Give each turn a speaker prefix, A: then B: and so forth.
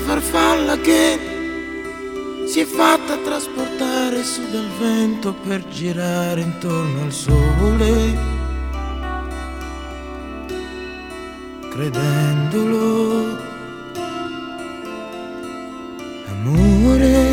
A: farfalla che si è fatta trasportare su dal vento per girare intorno al sole, credendolo amore.